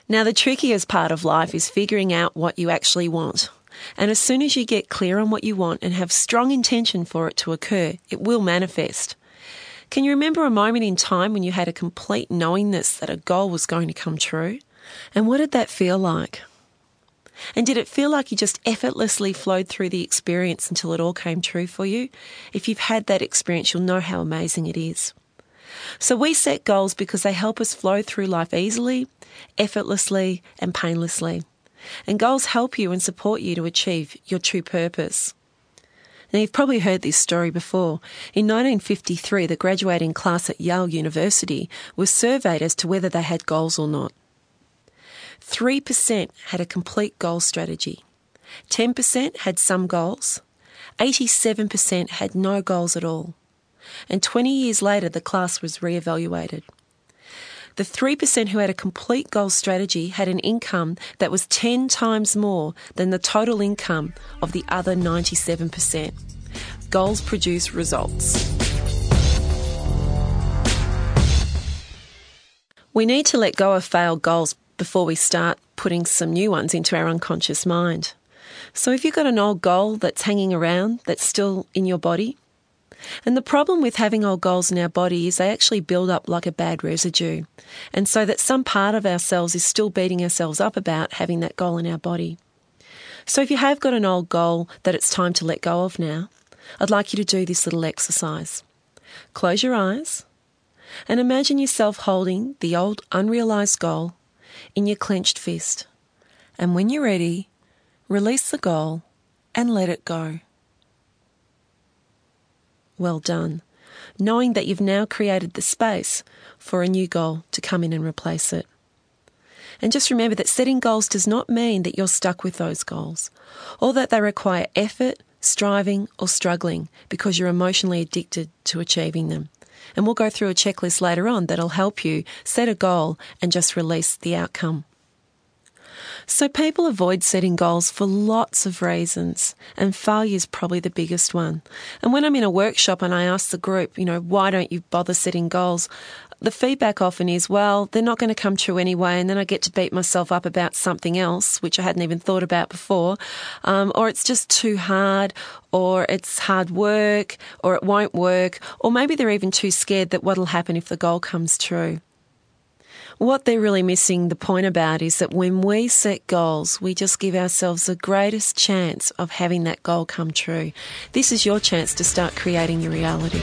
Now, the trickiest part of life is figuring out what you actually want. And as soon as you get clear on what you want and have strong intention for it to occur, it will manifest. Can you remember a moment in time when you had a complete knowingness that a goal was going to come true? And what did that feel like? And did it feel like you just effortlessly flowed through the experience until it all came true for you? If you've had that experience, you'll know how amazing it is. So we set goals because they help us flow through life easily, effortlessly, and painlessly. And goals help you and support you to achieve your true purpose. Now, you've probably heard this story before. In 1953, the graduating class at Yale University was surveyed as to whether they had goals or not. 3% had a complete goal strategy. 10% had some goals. 87% had no goals at all. And 20 years later, the class was re-evaluated. The 3% who had a complete goal strategy had an income that was 10 times more than the total income of the other 97%. Goals produce results. We need to let go of failed goals before we start putting some new ones into our unconscious mind. So if you've got an old goal that's hanging around, that's still in your body, and the problem with having old goals in our body is they actually build up like a bad residue. And so that some part of ourselves is still beating ourselves up about having that goal in our body. So if you have got an old goal that it's time to let go of now, I'd like you to do this little exercise. Close your eyes and imagine yourself holding the old unrealised goal in your clenched fist. And when you're ready, release the goal and let it go. Well done, knowing that you've now created the space for a new goal to come in and replace it. And just remember that setting goals does not mean that you're stuck with those goals, or that they require effort, striving, or struggling because you're emotionally addicted to achieving them. And we'll go through a checklist later on that'll help you set a goal and just release the outcome. So people avoid setting goals for lots of reasons, and failure is probably the biggest one. And when I'm in a workshop and I ask the group, why don't you bother setting goals? The feedback often is, well, they're not going to come true anyway, and then I get to beat myself up about something else, which I hadn't even thought about before, or it's just too hard, or it's hard work, or it won't work, or maybe they're even too scared that what'll happen if the goal comes true. What they're really missing the point about is that when we set goals, we just give ourselves the greatest chance of having that goal come true. This is your chance to start creating your reality.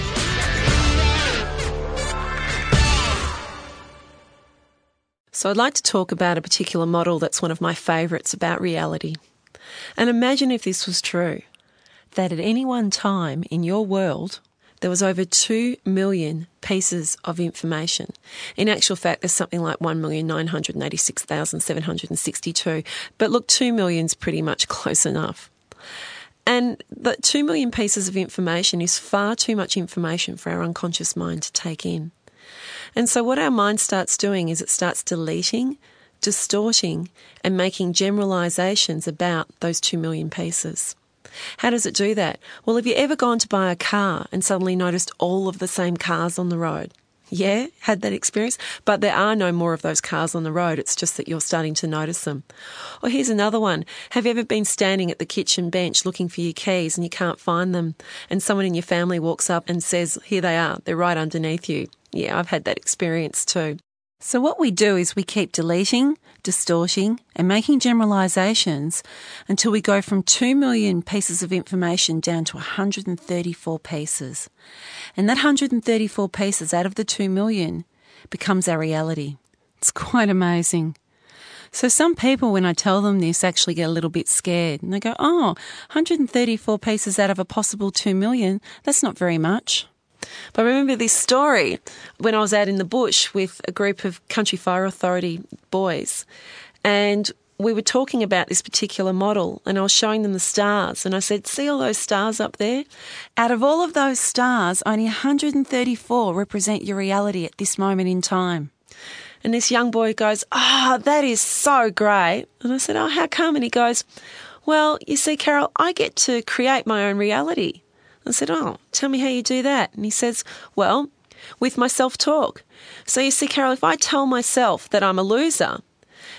So I'd like to talk about a particular model that's one of my favourites about reality. And imagine if this was true, that at any one time in your world, there was over 2 million pieces of information. In actual fact, there's something like 1,986,762. But look, 2 million's pretty much close enough. And the 2 million pieces of information is far too much information for our unconscious mind to take in. And so what our mind starts doing is it starts deleting, distorting, and making generalizations about those 2 million pieces. How does it do that? Well, have you ever gone to buy a car and suddenly noticed all of the same cars on the road? Yeah, had that experience? But there are no more of those cars on the road. It's just that you're starting to notice them. Or here's another one. Have you ever been standing at the kitchen bench looking for your keys and you can't find them, and someone in your family walks up and says, here they are, they're right underneath you? Yeah, I've had that experience too. So what we do is we keep deleting, distorting, and making generalizations until we go from 2 million pieces of information down to 134 pieces. And that 134 pieces out of the 2 million becomes our reality. It's quite amazing. So some people, when I tell them this, actually get a little bit scared. And they go, 134 pieces out of a possible 2 million, that's not very much. But I remember this story when I was out in the bush with a group of Country Fire Authority boys, and we were talking about this particular model, and I was showing them the stars, and I said, see all those stars up there? Out of all of those stars, only 134 represent your reality at this moment in time. And this young boy goes, that is so great. And I said, how come? And he goes, well, you see, Carol, I get to create my own reality. I said, tell me how you do that. And he says, well, with my self-talk. So you see, Carol, if I tell myself that I'm a loser,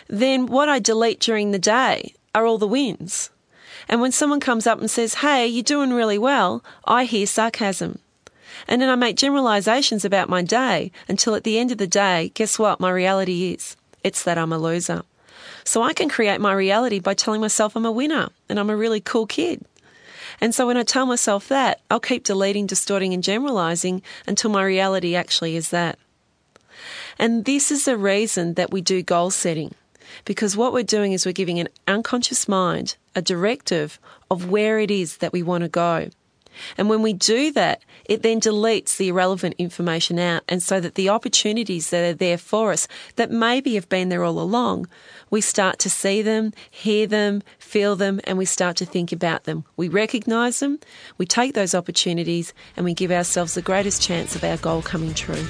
then what I delete during the day are all the wins. And when someone comes up and says, hey, you're doing really well, I hear sarcasm. And then I make generalisations about my day until at the end of the day, guess what my reality is? It's that I'm a loser. So I can create my reality by telling myself I'm a winner and I'm a really cool kid. And so when I tell myself that, I'll keep deleting, distorting and generalising until my reality actually is that. And this is the reason that we do goal setting. Because what we're doing is we're giving an unconscious mind a directive of where it is that we want to go. And when we do that, it then deletes the irrelevant information out, and so that the opportunities that are there for us, that maybe have been there all along, we start to see them, hear them, feel them, and we start to think about them. We recognise them, we take those opportunities, and we give ourselves the greatest chance of our goal coming true.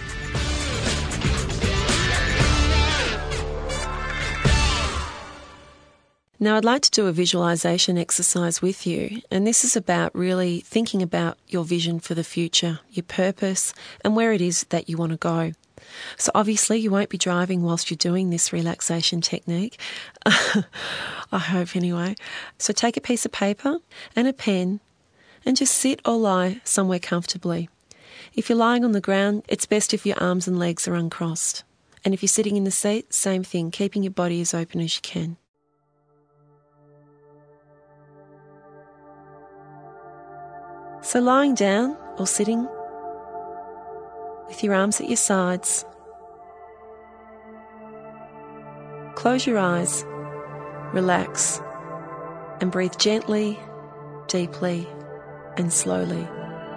Now, I'd like to do a visualisation exercise with you, and this is about really thinking about your vision for the future, your purpose, and where it is that you want to go. So obviously you won't be driving whilst you're doing this relaxation technique, I hope anyway. So take a piece of paper and a pen and just sit or lie somewhere comfortably. If you're lying on the ground, it's best if your arms and legs are uncrossed. And if you're sitting in the seat, same thing, keeping your body as open as you can. So lying down or sitting with your arms at your sides, close your eyes, relax, and breathe gently, deeply, and slowly.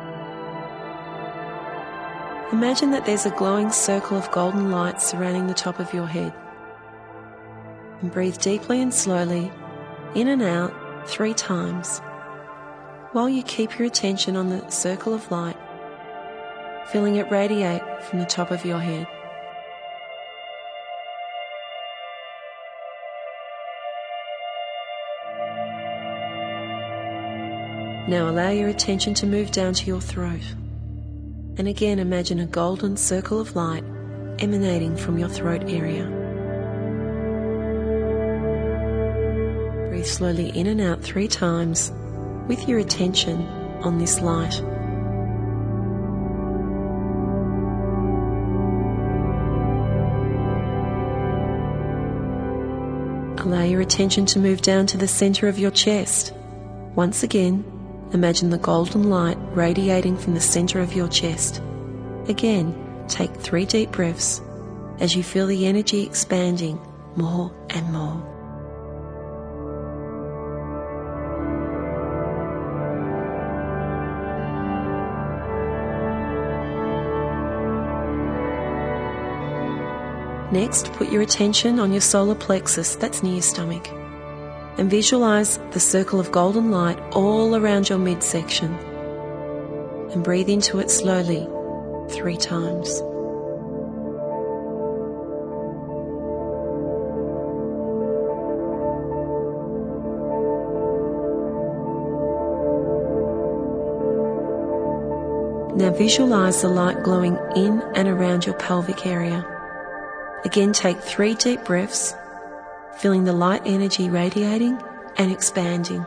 Imagine that there's a glowing circle of golden light surrounding the top of your head. And breathe deeply and slowly, in and out, 3 times. While you keep your attention on the circle of light, feeling it radiate from the top of your head. Now allow your attention to move down to your throat. And again imagine a golden circle of light emanating from your throat area. Breathe slowly in and out 3 times, with your attention on this light. Allow your attention to move down to the centre of your chest. Once again, imagine the golden light radiating from the centre of your chest. Again, take 3 deep breaths as you feel the energy expanding more and more. Next, put your attention on your solar plexus, that's near your stomach, and visualise the circle of golden light all around your midsection. And breathe into it slowly 3 times. Now visualise the light glowing in and around your pelvic area. Again, take 3 deep breaths, feeling the light energy radiating and expanding.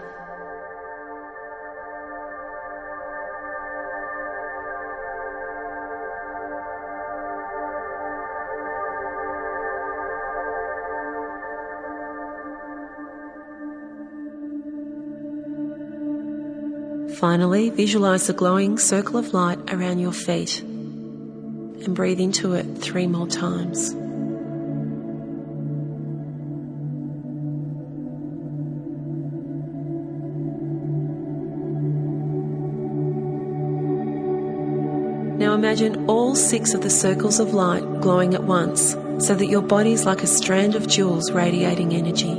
Finally, visualise the glowing circle of light around your feet and breathe into it 3 more times. Now imagine all 6 of the circles of light glowing at once, so that your body is like a strand of jewels radiating energy.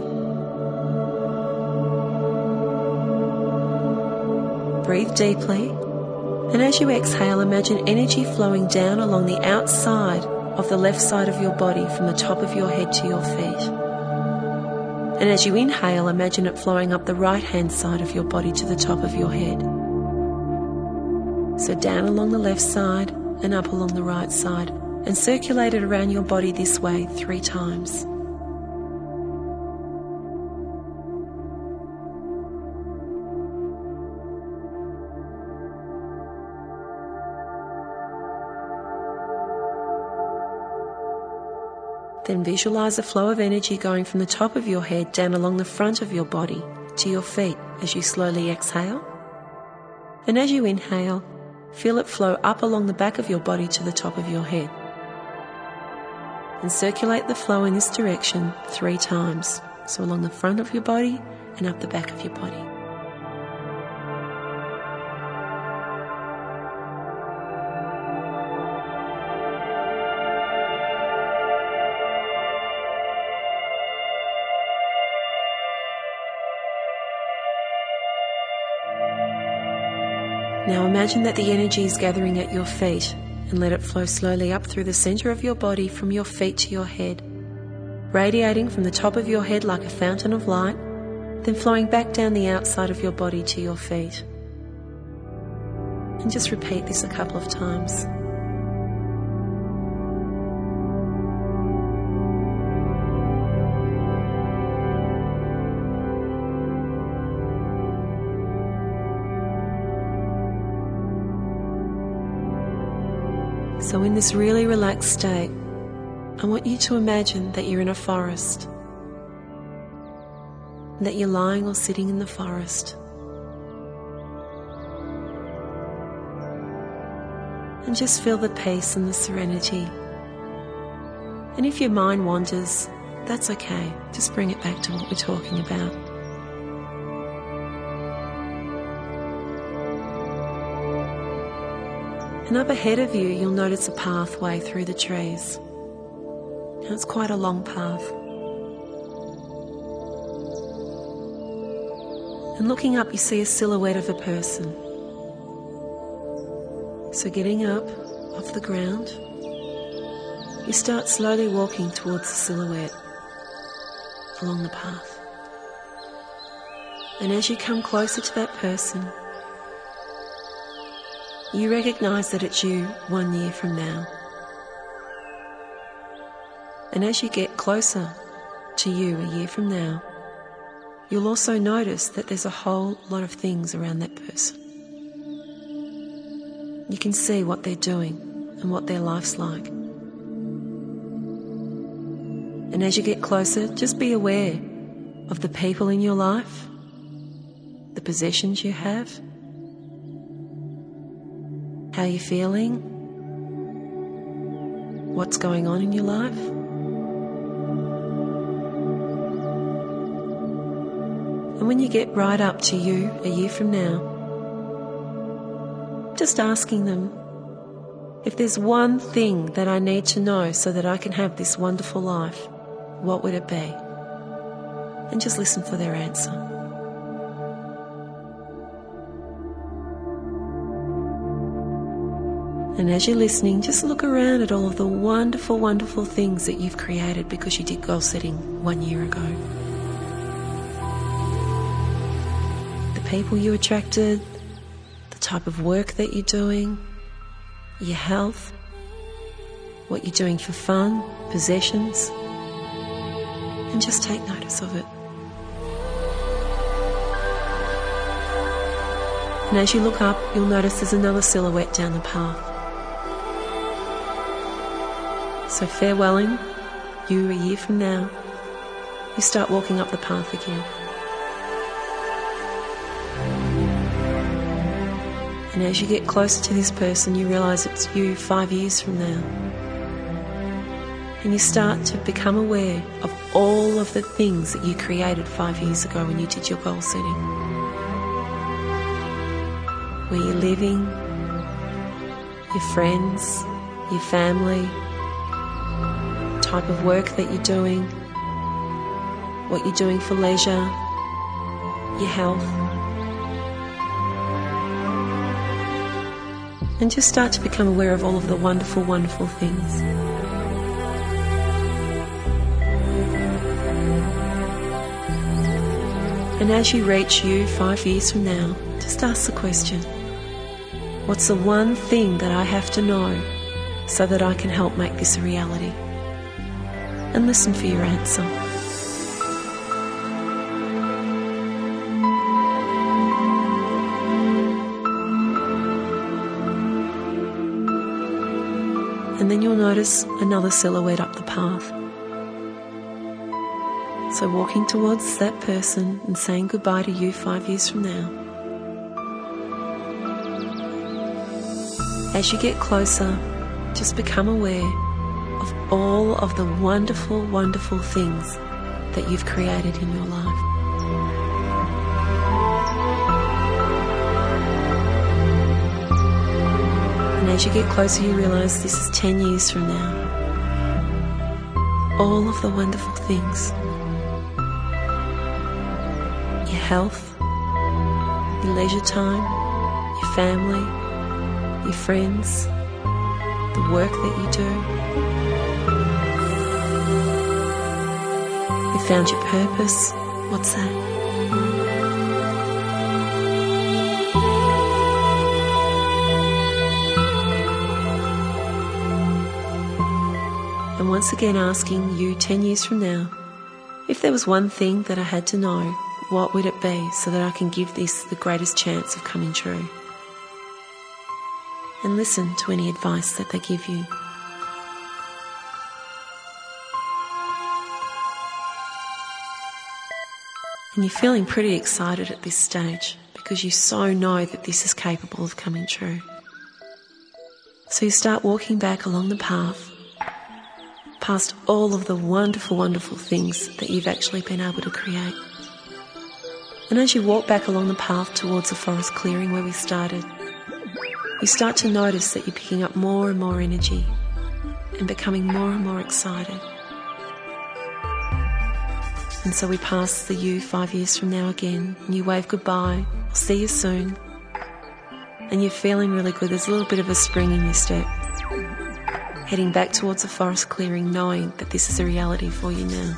Breathe deeply, and as you exhale, imagine energy flowing down along the outside of the left side of your body from the top of your head to your feet. And as you inhale, imagine it flowing up the right-hand side of your body to the top of your head. So down along the left side and up along the right side, and circulate it around your body this way 3 times. Then visualize a flow of energy going from the top of your head down along the front of your body to your feet as you slowly exhale. And as you inhale, feel it flow up along the back of your body to the top of your head. And circulate the flow in this direction 3 times. So along the front of your body and up the back of your body. Now imagine that the energy is gathering at your feet and let it flow slowly up through the center of your body from your feet to your head, radiating from the top of your head like a fountain of light, then flowing back down the outside of your body to your feet. And just repeat this a couple of times. So in this really relaxed state, I want you to imagine that you're in a forest, that you're lying or sitting in the forest. And just feel the peace and the serenity. And if your mind wanders, that's okay. Just bring it back to what we're talking about. And up ahead of you, you'll notice a pathway through the trees. And it's quite a long path. And looking up, you see a silhouette of a person. So getting up off the ground, you start slowly walking towards the silhouette along the path. And as you come closer to that person, you recognise that it's you 1 year from now. And as you get closer to you a year from now, you'll also notice that there's a whole lot of things around that person. You can see what they're doing and what their life's like. And as you get closer, just be aware of the people in your life, the possessions you have, how you're feeling, what's going on in your life. And when you get right up to you a year from now, just asking them, if there's one thing that I need to know so that I can have this wonderful life, what would it be? And just listen for their answer. And as you're listening, just look around at all of the wonderful, wonderful things that you've created because you did goal setting 1 year ago. The people you attracted, the type of work that you're doing, your health, what you're doing for fun, possessions, and just take notice of it. And as you look up, you'll notice there's another silhouette down the path. So farewelling you a year from now, you start walking up the path again. And as you get closer to this person, you realise it's you 5 years from now. And you start to become aware of all of the things that you created 5 years ago when you did your goal setting. Where you're living, your friends, your family, type of work that you're doing, what you're doing for leisure, your health. And just start to become aware of all of the wonderful, wonderful things. And as you reach you 5 years from now, just ask the question, what's the one thing that I have to know so that I can help make this a reality? And listen for your answer. And then you'll notice another silhouette up the path. So walking towards that person and saying goodbye to you 5 years from now. As you get closer, just become aware of all of the wonderful, wonderful things that you've created in your life. And as you get closer, you realise this is 10 years from now. All of the wonderful things. Your health, your leisure time, your family, your friends, the work that you do. You found your purpose. What's that? And once again asking you 10 years from now, if there was one thing that I had to know, what would it be so that I can give this the greatest chance of coming true? And listen to any advice that they give you. And you're feeling pretty excited at this stage because you so know that this is capable of coming true. So you start walking back along the path, past all of the wonderful, wonderful things that you've actually been able to create. And as you walk back along the path towards the forest clearing where we started, you start to notice that you're picking up more and more energy and becoming more and more excited. And so we pass the you 5 years from now again, and you wave goodbye, I'll see you soon. And you're feeling really good, there's a little bit of a spring in your step. Heading back towards the forest clearing, knowing that this is a reality for you now.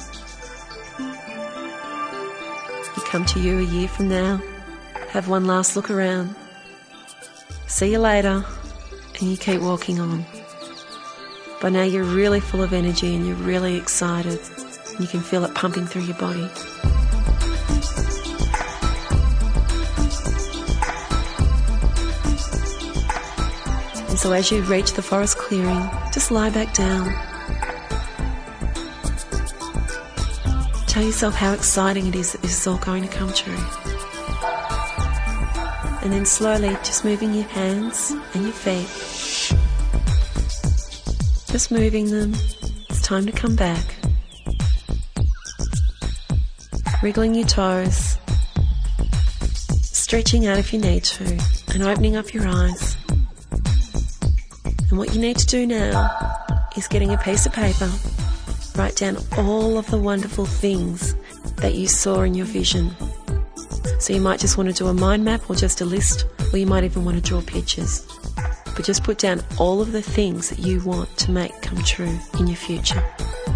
You come to you a year from now, have one last look around, see you later, and you keep walking on. By now you're really full of energy and you're really excited. You can feel it pumping through your body. And so as you reach the forest clearing, just lie back down. Tell yourself how exciting it is that this is all going to come true. And then slowly just moving your hands and your feet. Just moving them. It's time to come back. Wriggling your toes, stretching out if you need to, and opening up your eyes. And what you need to do now is getting a piece of paper, write down all of the wonderful things that you saw in your vision. So you might just want to do a mind map or just a list, or you might even want to draw pictures. But just put down all of the things that you want to make come true in your future.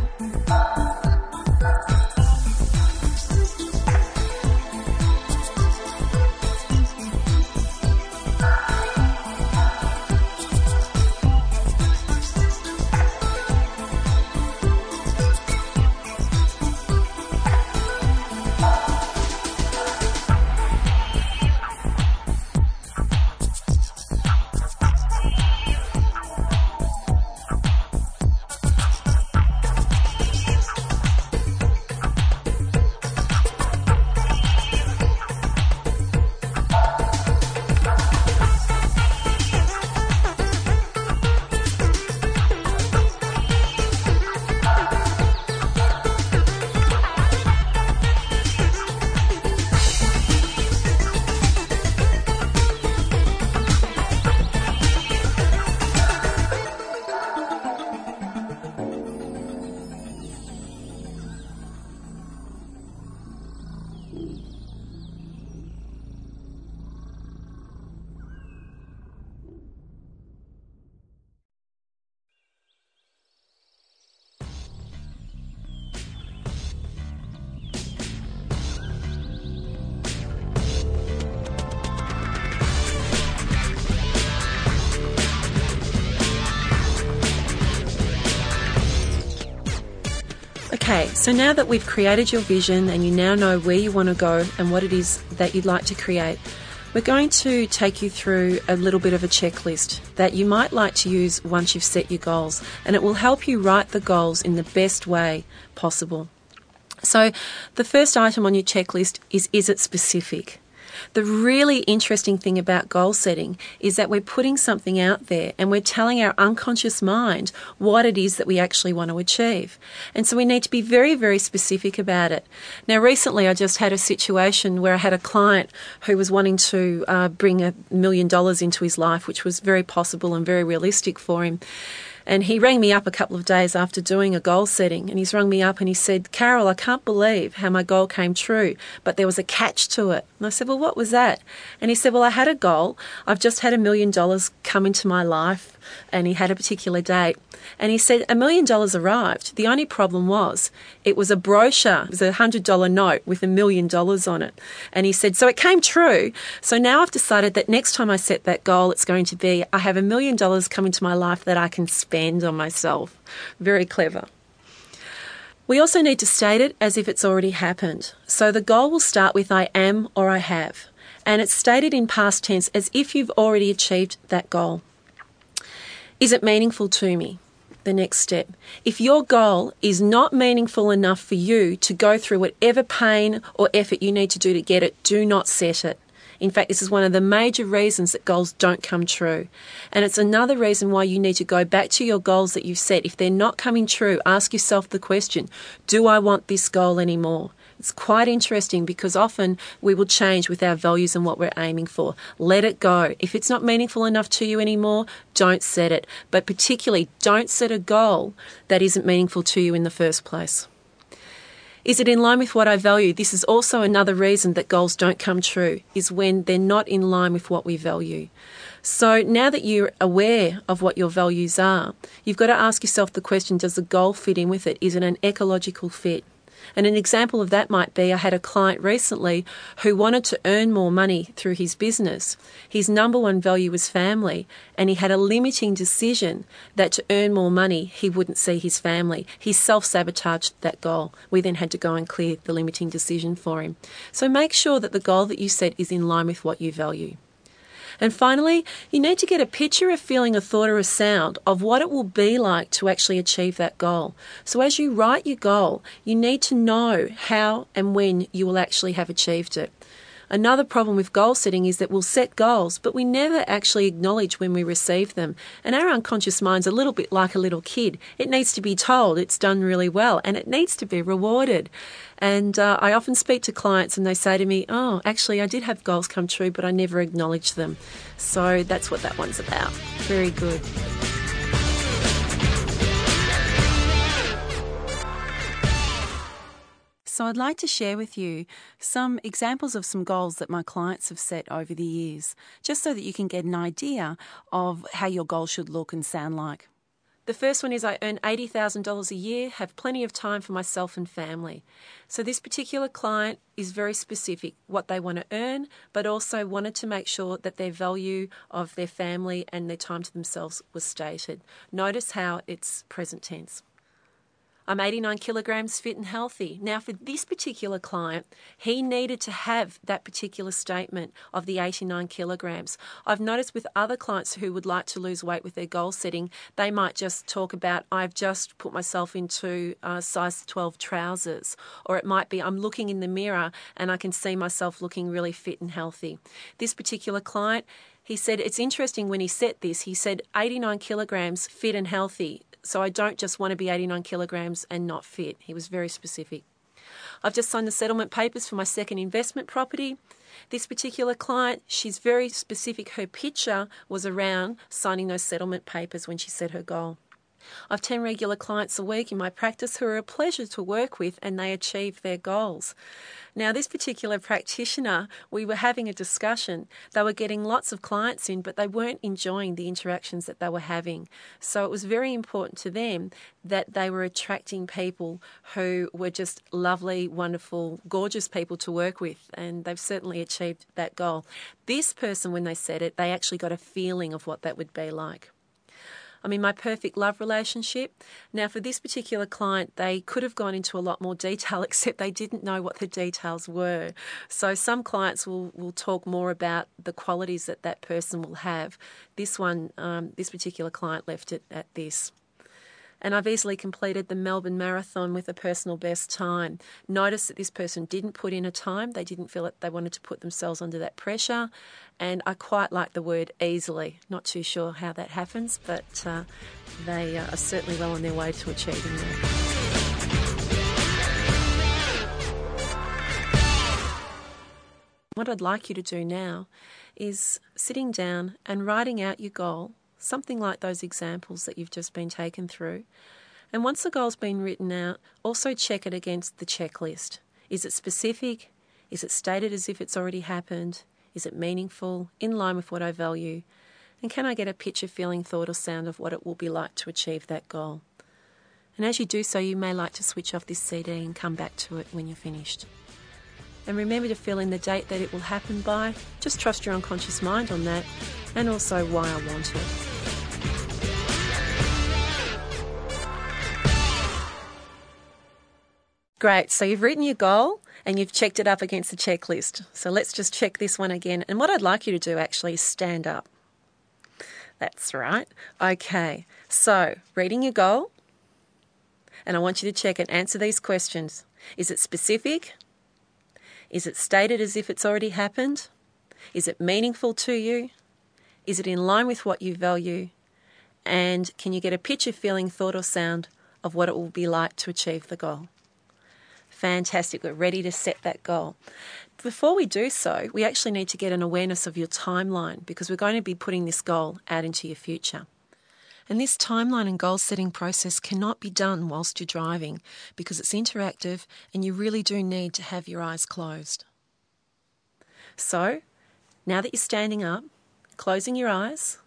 Okay, so now that we've created your vision and you now know where you want to go and what it is that you'd like to create, we're going to take you through a little bit of a checklist that you might like to use once you've set your goals, and it will help you write the goals in the best way possible. So the first item on your checklist is it specific? The really interesting thing about goal setting is that we're putting something out there and we're telling our unconscious mind what it is that we actually want to achieve. And so we need to be very, very specific about it. Now, recently I just had a situation where I had a client who was wanting to bring $1 million into his life, which was very possible and very realistic for him. And he rang me up a couple of days after doing a goal setting, and he's rung me up and he said, "Carol, I can't believe how my goal came true, but there was a catch to it." And I said, "Well, what was that?" And he said, "Well, I had a goal. I've just had $1 million come into my life," and he had a particular date. And he said, $1 million arrived. The only problem was it was a brochure. It was a $100 note with $1 million on it. And he said, so it came true. So now I've decided that next time I set that goal, it's going to be, I have $1 million come into my life that I can spend on myself. Very clever. We also need to state it as if it's already happened. So the goal will start with I am or I have. And it's stated in past tense as if you've already achieved that goal. Is it meaningful to me? The next step. If your goal is not meaningful enough for you to go through whatever pain or effort you need to do to get it, do not set it. In fact, this is one of the major reasons that goals don't come true. And it's another reason why you need to go back to your goals that you've set. If they're not coming true, ask yourself the question, do I want this goal anymore? It's quite interesting because often we will change with our values and what we're aiming for. Let it go. If it's not meaningful enough to you anymore, don't set it. But particularly, don't set a goal that isn't meaningful to you in the first place. Is it in line with what I value? This is also another reason that goals don't come true, is when they're not in line with what we value. So now that you're aware of what your values are, you've got to ask yourself the question, does the goal fit in with it? Is it an ecological fit? And an example of that might be, I had a client recently who wanted to earn more money through his business. His number one value was family, and he had a limiting decision that to earn more money, he wouldn't see his family. He self-sabotaged that goal. We then had to go and clear the limiting decision for him. So make sure that the goal that you set is in line with what you value. And finally, you need to get a picture, a feeling, a thought or a sound of what it will be like to actually achieve that goal. So as you write your goal, you need to know how and when you will actually have achieved it. Another problem with goal setting is that we'll set goals, but we never actually acknowledge when we receive them. And our unconscious mind's a little bit like a little kid. It needs to be told it's done really well, and it needs to be rewarded. And I often speak to clients and they say to me, oh, actually, I did have goals come true, but I never acknowledged them. So that's what that one's about. Very good. So I'd like to share with you some examples of some goals that my clients have set over the years, just so that you can get an idea of how your goal should look and sound like. The first one is I earn $80,000 a year, have plenty of time for myself and family. So this particular client is very specific, what they want to earn, but also wanted to make sure that their value of their family and their time to themselves was stated. Notice how it's present tense. I'm 89 kilograms fit and healthy. Now, for this particular client, he needed to have that particular statement of the 89 kilograms. I've noticed with other clients who would like to lose weight with their goal setting, they might just talk about, I've just put myself into size 12 trousers. Or it might be, I'm looking in the mirror and I can see myself looking really fit and healthy. This particular client, he said, it's interesting when he set this, he said 89 kilograms fit and healthy. So I don't just want to be 89 kilograms and not fit. He was very specific. I've just signed the settlement papers for my second investment property. This particular client, she's very specific. Her picture was around signing those settlement papers when she set her goal. I've 10 regular clients a week in my practice who are a pleasure to work with, and they achieve their goals. Now, this particular practitioner, we were having a discussion. They were getting lots of clients in, but they weren't enjoying the interactions that they were having. So it was very important to them that they were attracting people who were just lovely, wonderful, gorgeous people to work with, and they've certainly achieved that goal. This person, when they said it, they actually got a feeling of what that would be like. I'm in my perfect love relationship. Now, for this particular client, they could have gone into a lot more detail, except they didn't know what the details were. So some clients will talk more about the qualities that that person will have. This one, this particular client left it at this. And I've easily completed the Melbourne Marathon with a personal best time. Notice that this person didn't put in a time. They didn't feel that they wanted to put themselves under that pressure. And I quite like the word easily. Not too sure how that happens, but they are certainly well on their way to achieving that. What I'd like you to do now is sitting down and writing out your goal, something like those examples that you've just been taken through. And once the goal's been written out, also check it against the checklist. Is it specific? Is it stated as if it's already happened? Is it meaningful, in line with what I value? And can I get a picture, feeling, thought or sound of what it will be like to achieve that goal? And as you do so, you may like to switch off this CD and come back to it when you're finished. And remember to fill in the date that it will happen by. Just trust your unconscious mind on that, and also why I want it. Great, so you've written your goal and you've checked it up against the checklist. So let's just check this one again. And what I'd like you to do actually is stand up. That's right. Okay, so reading your goal, and I want you to check and answer these questions. Is it specific? Is it stated as if it's already happened? Is it meaningful to you? Is it in line with what you value? And can you get a picture, feeling, thought or sound of what it will be like to achieve the goal? Fantastic. We're ready to set that goal. Before we do so, we actually need to get an awareness of your timeline, because we're going to be putting this goal out into your future. And this timeline and goal setting process cannot be done whilst you're driving, because it's interactive and you really do need to have your eyes closed. So, now that you're standing up, closing your eyes,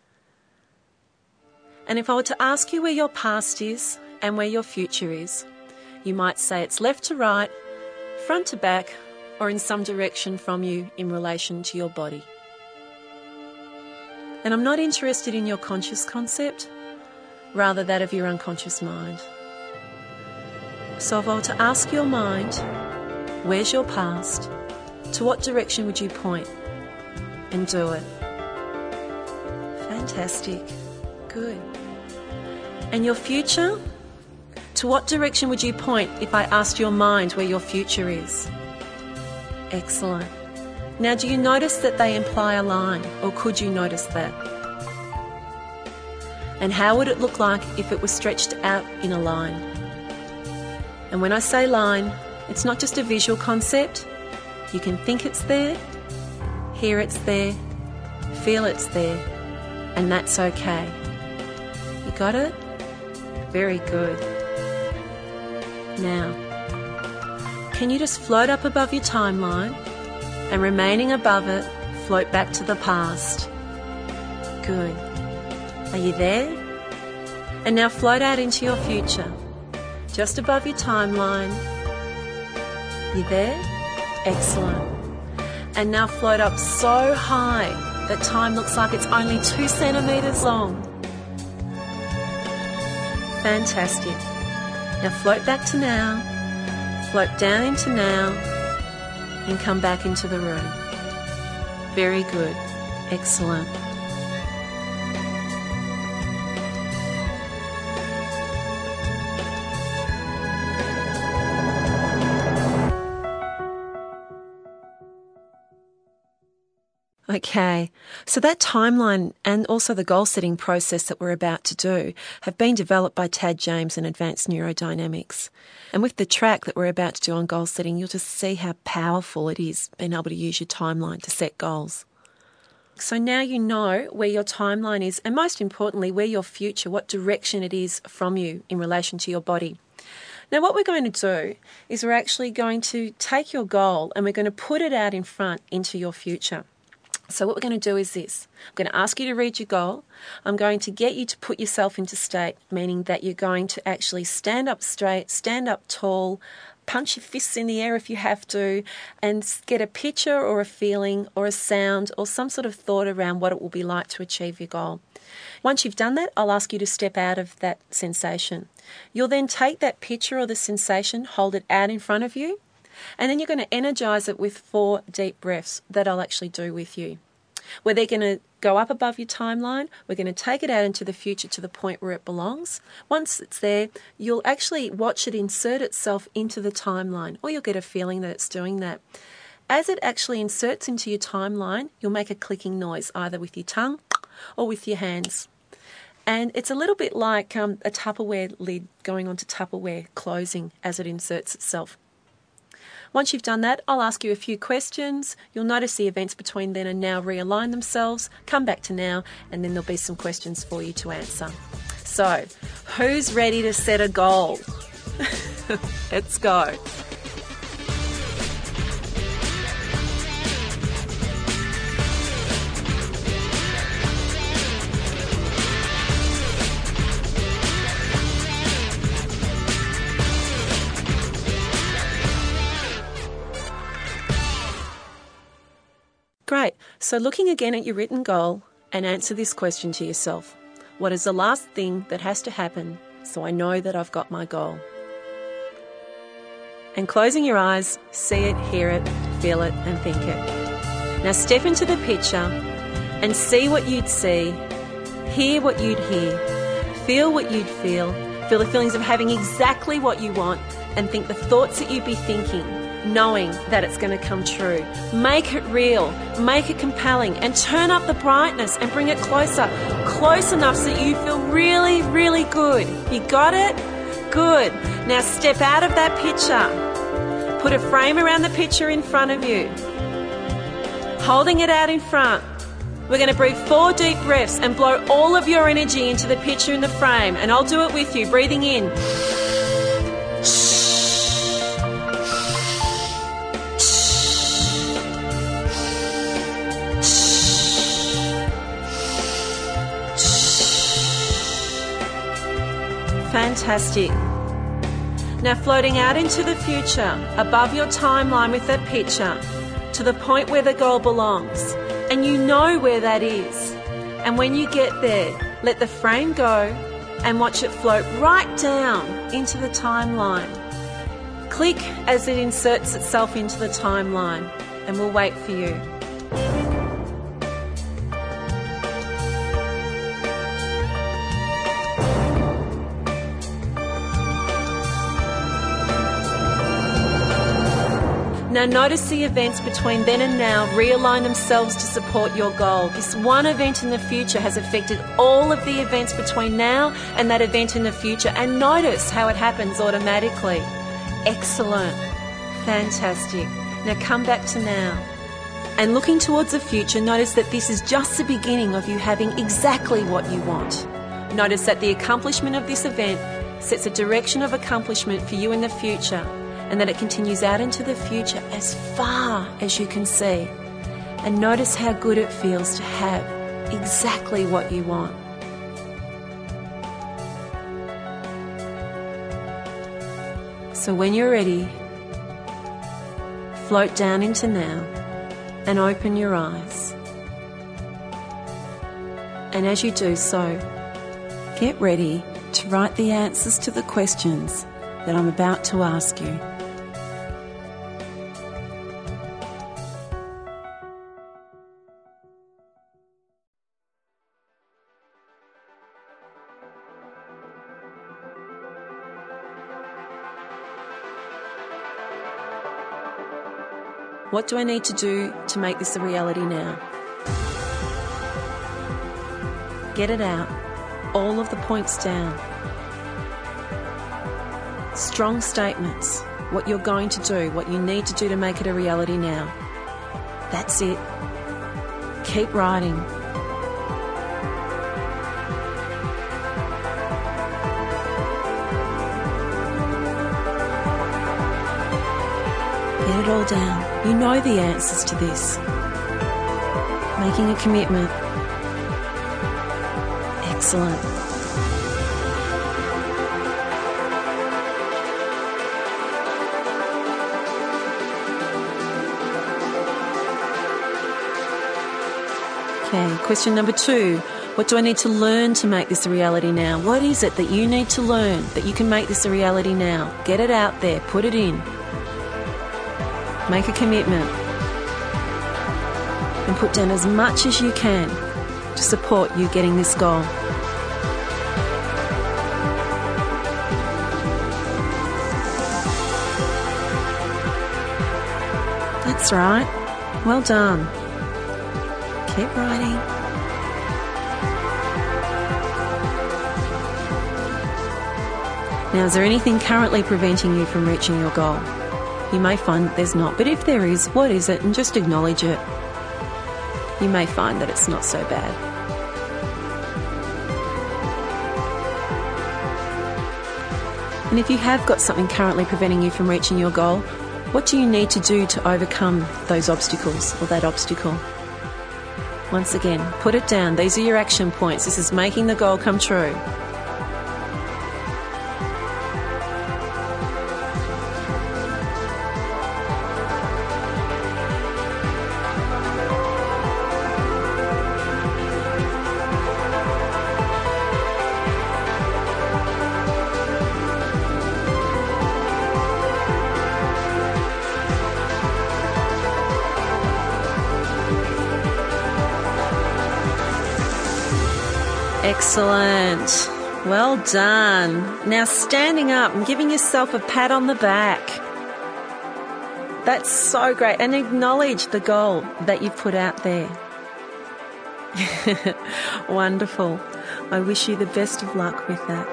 and if I were to ask you where your past is and where your future is, you might say it's left to right, front to back, or in some direction from you in relation to your body. And I'm not interested in your conscious concept, rather that of your unconscious mind. So if I were to ask your mind, where's your past, to what direction would you point? And do it. Fantastic. Good. And your future? To what direction would you point if I asked your mind where your future is? Excellent. Now, do you notice that they imply a line, or could you notice that? And how would it look like if it was stretched out in a line? And when I say line, it's not just a visual concept. You can think it's there, hear it's there, feel it's there, and that's okay. You got it? Very good. Now, can you just float up above your timeline and, remaining above it, float back to the past? Good. Are you there? And now float out into your future, just above your timeline. You there? Excellent. And now float up so high that time looks like it's only 2 centimetres long. Fantastic. Now float back to now, float down into now, and come back into the room. Very good. Excellent. Okay, so that timeline and also the goal-setting process that we're about to do have been developed by Tad James in Advanced Neurodynamics. And with the track that we're about to do on goal-setting, you'll just see how powerful it is being able to use your timeline to set goals. So now you know where your timeline is, and most importantly, where your future, what direction it is from you in relation to your body. Now what we're going to do is we're actually going to take your goal and we're going to put it out in front into your future. So what we're going to do is this. I'm going to ask you to read your goal. I'm going to get you to put yourself into state, meaning that you're going to actually stand up straight, stand up tall, punch your fists in the air if you have to, and get a picture or a feeling or a sound or some sort of thought around what it will be like to achieve your goal. Once you've done that, I'll ask you to step out of that sensation. You'll then take that picture or the sensation, hold it out in front of you, and then you're going to energise it with 4 deep breaths that I'll actually do with you. where they're going to go up above your timeline. We're going to take it out into the future to the point where it belongs. Once it's there, you'll actually watch it insert itself into the timeline, or you'll get a feeling that it's doing that. As it actually inserts into your timeline, you'll make a clicking noise, either with your tongue or with your hands. And it's a little bit like a Tupperware lid going onto Tupperware closing as it inserts itself. Once you've done that, I'll ask you a few questions. You'll notice the events between then and now realign themselves, come back to now, and then there'll be some questions for you to answer. So, who's ready to set a goal? Let's go. Great. So looking again at your written goal, and answer this question to yourself. What is the last thing that has to happen so I know that I've got my goal? And closing your eyes, see it, hear it, feel it, and think it. Now step into the picture and see what you'd see, hear what you'd hear, feel what you'd feel the feelings of having exactly what you want, and think the thoughts that you'd be thinking, knowing that it's going to come true. Make it real, make it compelling, and turn up the brightness and bring it closer, close enough so that you feel really, really good. You got it? Good. Now step out of that picture. Put a frame around the picture in front of you. Holding it out in front. We're going to breathe 4 deep breaths and blow all of your energy into the picture in the frame. And I'll do it with you, breathing in. Fantastic. Now floating out into the future, above your timeline with that picture, to the point where the goal belongs. And you know where that is. And when you get there, let the frame go and watch it float right down into the timeline. Click as it inserts itself into the timeline, and we'll wait for you. Now notice the events between then and now realign themselves to support your goal. This one event in the future has affected all of the events between now and that event in the future, and notice how it happens automatically. Excellent. Fantastic. Now come back to now. And looking towards the future, notice that this is just the beginning of you having exactly what you want. Notice that the accomplishment of this event sets a direction of accomplishment for you in the future, and that it continues out into the future as far as you can see. And notice how good it feels to have exactly what you want. So when you're ready, float down into now and open your eyes. And as you do so, get ready to write the answers to the questions that I'm about to ask you. What do I need to do to make this a reality now? Get it out, all of the points down. Strong statements, what you're going to do, what you need to do to make it a reality now. That's it. Keep writing. Get it all down. You know the answers to this. Making a commitment. Excellent. Okay, question number 2. What do I need to learn to make this a reality now? What is it that you need to learn that you can make this a reality now? Get it out there, put it in. Make a commitment. and put down as much as you can to support you getting this goal. That's right. Well done. Keep writing. Now, is there anything currently preventing you from reaching your goal? You may find that there's not, but if there is, what is it? And just acknowledge it. You may find that it's not so bad. And if you have got something currently preventing you from reaching your goal, what do you need to do to overcome those obstacles or that obstacle? Once again, put it down. These are your action points. This is making the goal come true. Excellent. Well done. Now standing up and giving yourself a pat on the back. That's so great. And acknowledge the goal that you've put out there. Wonderful. I wish you the best of luck with that.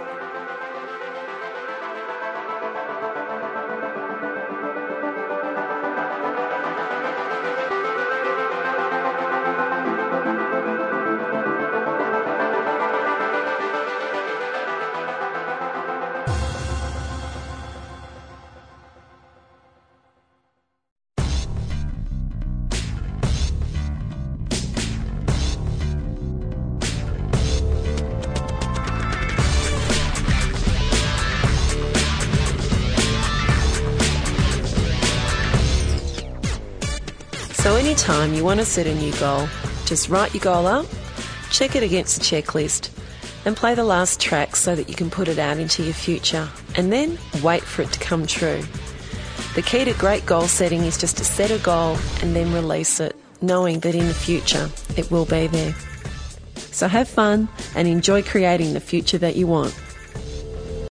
So anytime you want to set a new goal, just write your goal up, check it against the checklist, and play the last track so that you can put it out into your future, and then wait for it to come true. The key to great goal setting is just to set a goal and then release it, knowing that in the future it will be there. So have fun and enjoy creating the future that you want.